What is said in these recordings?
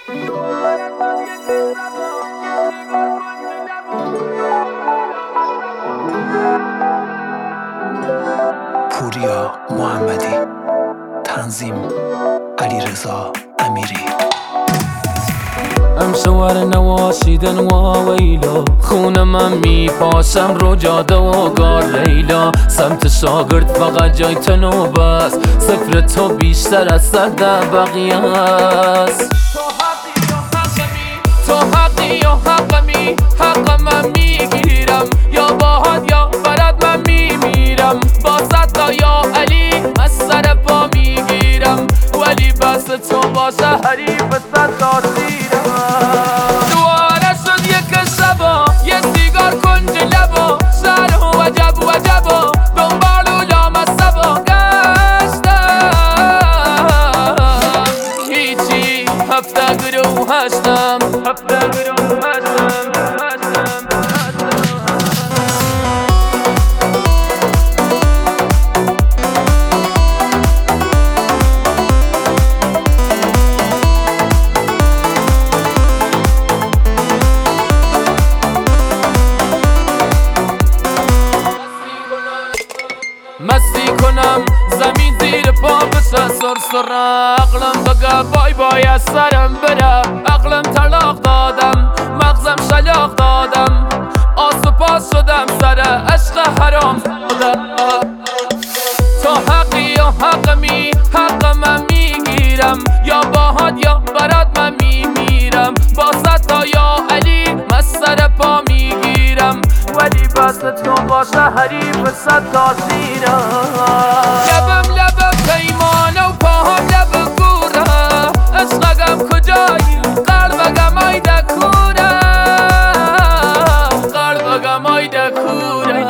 پوریا محمدی، تنظیم علیرضا امیری. امشوار نواشیدن و ویلا، خون من میپاشم رو جاده و گار لیلا. سمت شاگرد فقط جای تنو بس، صفر تو بیشتر از صد بقیه است. تو حقی یا حقمی، حق من میگیرم، یا باهات یا برات من میمیرم. با صد تا یا علی از سر پا میگیرم، ولی بس تو باشه حریف صد تا سیرم. دواره شد یک شبا، یه سیگار کنج لبا، شهر وجب وجبا، دنبال اولام از سبا گشتم. هیچی هفته گروه هشتم، هفته گروه هشتم. مستی کنم زمین زیر پا بشه سرسر، عقلم بگه بای بای از سرم بره. عقلم طلاق دادم، مغزم شلاق دادم، آس و پاس شدم سر عشق حرام. تو حقی یا حقمی، حق من میگیرم، یا باهات یا برات من میمیرم. با صد تا یا علی من سر پا میگیرم، ولی بس تو باشه حریف صد تا سیرم. لبم لب پیمانه و پاهم لب گوره، عشقم کجایی قلبم آیده کوره، قلبم آیده کوره.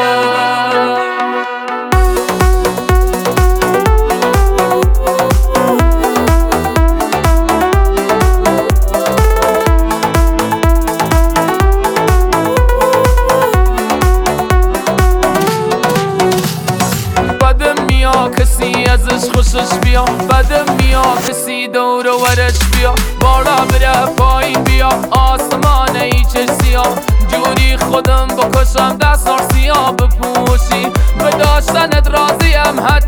کسی ازش خوشش بیا، بدم بیا کسی دور و ورش بیا، بالا بره پایین بیا، آسمان ایچش سیاه. جوری خودم بکشم 10 سال سیاه بپوشی، به داشتنت راضیم